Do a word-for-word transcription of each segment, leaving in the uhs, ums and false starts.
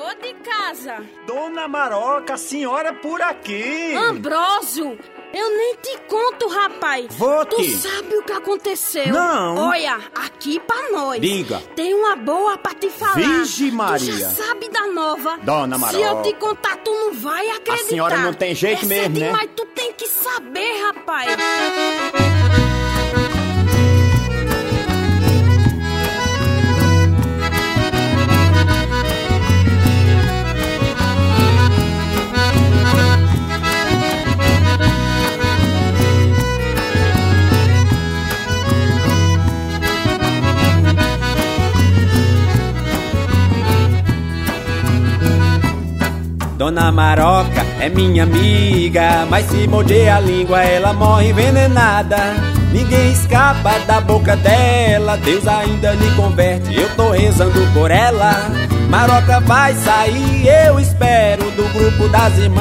Ô de casa. Dona Maroca, a senhora por aqui. Ambrósio, eu nem te conto, rapaz. Vote. Tu sabe o que aconteceu? Não. Olha, aqui pra nós. Diga. Tem uma boa pra te falar. Vige Maria. Tu já sabe da nova. Dona Maroca. Se eu te contar, tu não vai acreditar. A senhora não tem jeito Essa mesmo, é né? demais, tu tem que saber, rapaz. Dona Maroca é minha amiga, mas se morder a língua ela morre envenenada. Ninguém escapa da boca dela, Deus ainda lhe converte, eu tô rezando por ela. Maroca vai sair, eu espero, do grupo das irmãs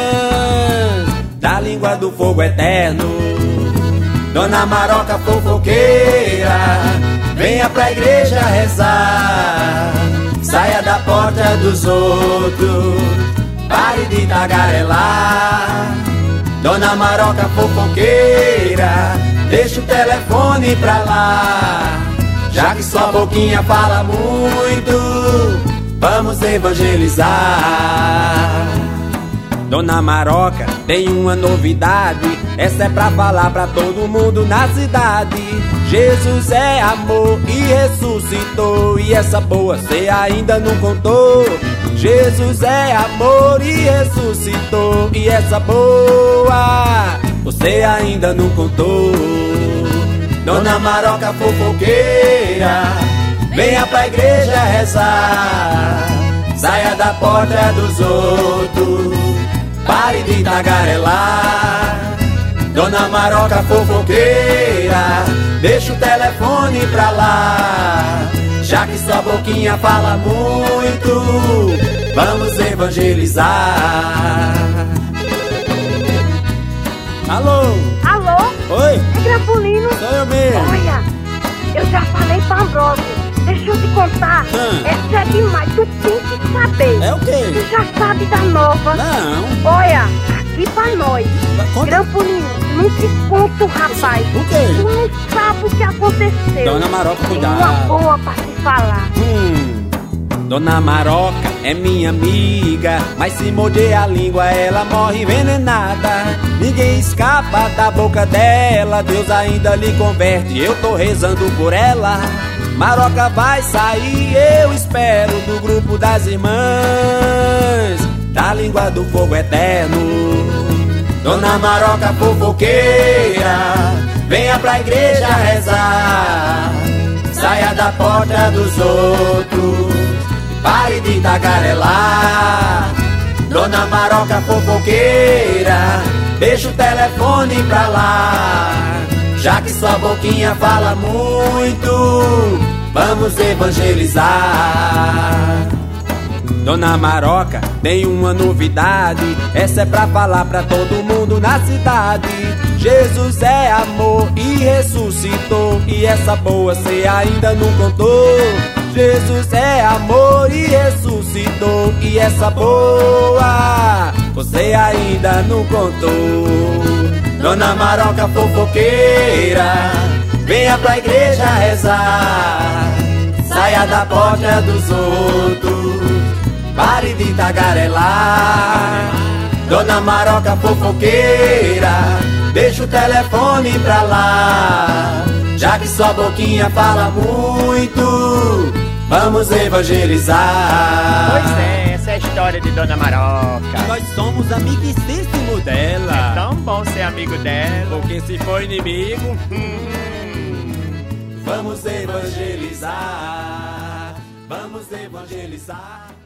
da língua do fogo eterno. Dona Maroca fofoqueira, venha pra igreja rezar, saia da porta dos outros, pare de tagarelar. Dona Maroca fofoqueira, deixa o telefone pra lá, já que sua boquinha fala muito, vamos evangelizar. Dona Maroca tem uma novidade, essa é pra falar pra todo mundo na cidade. Jesus é amor e ressuscitou, e essa boa cê ainda não contou. Jesus é amor e ressuscitou, e essa boa você ainda não contou. Dona Maroca fofoqueira, venha pra igreja rezar, saia da porta dos outros, pare de tagarelar. Dona Maroca fofoqueira, deixa o telefone pra lá, já que sua boquinha fala muito, vamos evangelizar. Alô? Alô? Oi? É Grampolino? Sou eu mesmo. Olha, eu já falei pra Ambrósio, deixa eu te contar, Hum. essa é demais, tu tem que saber. É o quê? Tu já sabe da nova. Não. Olha, aqui pra nós, Conta. Grampolino, não te conto, rapaz. O quê? Tu não sabe o que aconteceu. Dona Maroca, Tem cuidado. uma boa pra te falar. Hum, Dona Maroca é minha amiga, mas se morder a língua ela morre envenenada. Ninguém escapa da boca dela, Deus ainda lhe converte, eu tô rezando por ela. Maroca vai sair, eu espero, do grupo das irmãs da língua do fogo eterno. Dona Maroca fofoqueira, venha pra igreja rezar, saia da porta dos outros, pare de tagarelar. Dona Maroca fofoqueira, deixa o telefone pra lá, já que sua boquinha fala muito, vamos evangelizar. Dona Maroca tem uma novidade, essa é pra falar pra todo mundo na cidade. Jesus é amor e ressuscitou, e essa boa cê ainda não contou. Jesus é amor e ressuscitou, e essa boa você ainda não contou. Dona Maroca fofoqueira, venha pra igreja rezar, saia da porta dos outros, pare de tagarelar. Dona Maroca fofoqueira, deixa o telefone pra lá, já que sua boquinha fala muito, vamos evangelizar. Pois é, essa é a história de Dona Maroca. Nós somos amiguíssimos dela. É tão bom ser amigo dela. Porque se for inimigo, Hum. vamos evangelizar. Vamos evangelizar.